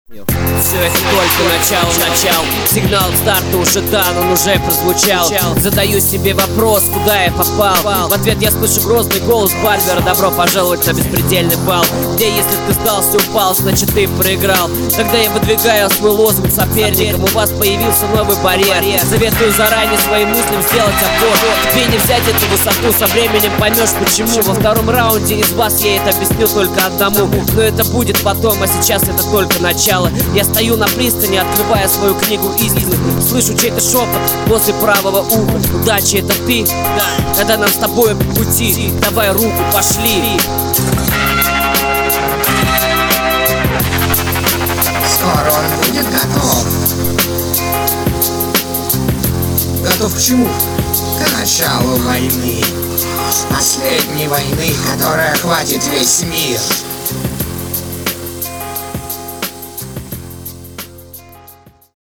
Все это только начало. Сигнал к старту уже дан, он уже прозвучал. Задаю себе вопрос, куда я попал. В ответ я слышу грозный голос Бальвера: добро пожаловать на беспредельный бал, где если ты сдался, упал, значит ты проиграл. Тогда я выдвигаю свой лозунг соперникам: у вас появился новый барьер. Советую заранее своим мыслям сделать опор. Тебе не взять эту высоту, со временем поймешь почему. Во втором раунде из вас я это объясню только одному, но это будет потом, а сейчас это только начало. Я стою на пристани, открывая свою книгу истины. Слышу чей-то шепот возле правого уха: удачи, это ты? Да. Когда нам с тобой по пути, давай руку, пошли. Скоро он будет готов. Готов к чему? К началу войны. Последней войны, которая охватит весь мир.